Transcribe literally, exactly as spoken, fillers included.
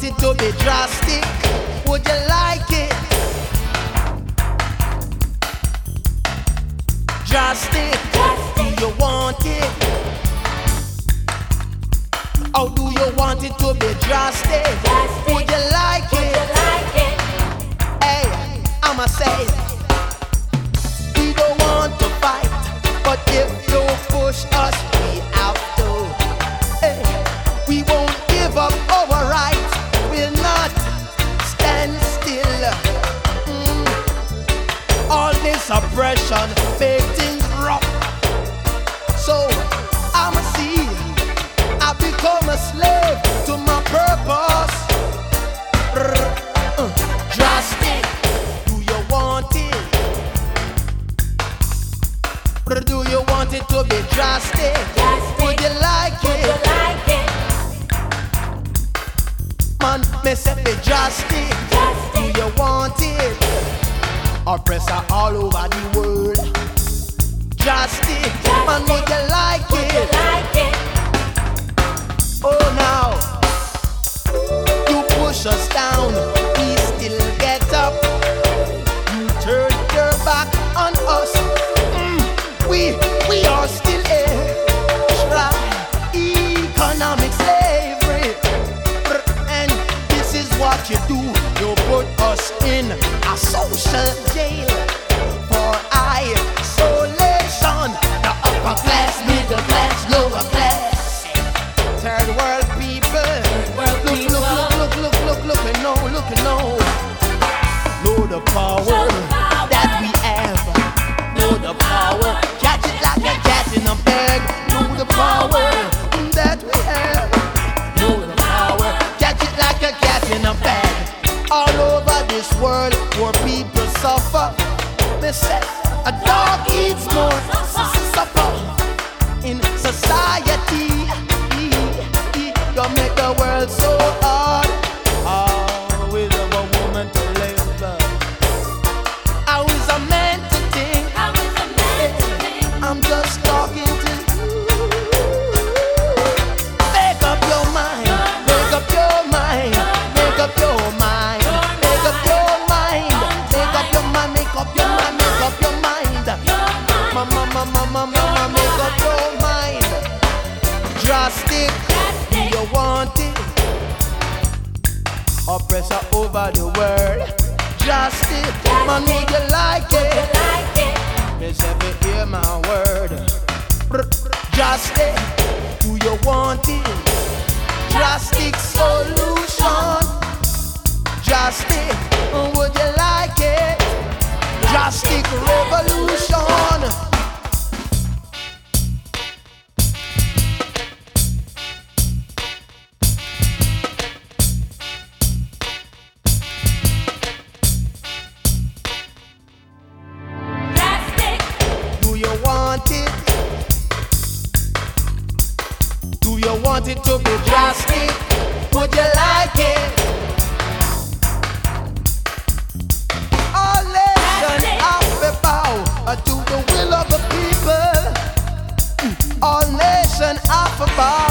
it to be drastic? Would you like it? Drastic, do you want it? Or do you want it to be drastic? Would you like it? Hey, I'ma say, we don't want to fight, but if you push us, we have to. Hey, we won't give up our rights, we'll not stand still. Mm. All this oppression, make things rough. So I'ma see, I become a slave to my purpose. Uh, drastic, do you want it? Do you want it to be drastic? Would you like it? Man, me say be drastic. Do you want it? Oppressor all over the world. Drastic, man, would you like it? Oh, now you push us down, we still get up. You turn your back on us. Mm, we we are still here. Try economic slavery, and this is what you do. You put us in a social jail for isolation. The upper class, middle class, lower class, third world people. Look, look, look, look, look, look, look, and know, look and know. Know the power that we have. Know the power. Catch it like a cat in a bag. Know the power that we have. Know the power. Catch it like a cat in a bag. All over this world where people suffer. They say a dog eats more supper in society. You make the world so hard. How is a woman to live? How is a man to think? I'm just talking to you. Make up your mind. Make up your mind. Make up your mind. Make up your mind. Make up your mind. Make up your mind. Make up your mind. Mama, mama, mama, mama, make up your mind. Drastic. Do you want it? Oppressor over the world. Drastic. Man, would you like it? Yes, ever hear my word. Drastic. Do you want it? Drastic solution. Drastic. Would you like it? Drastic revolution. Do you want it? Do you want it to be drastic? Would you like it? All nations have to bow to the will of the people. All nations have to bow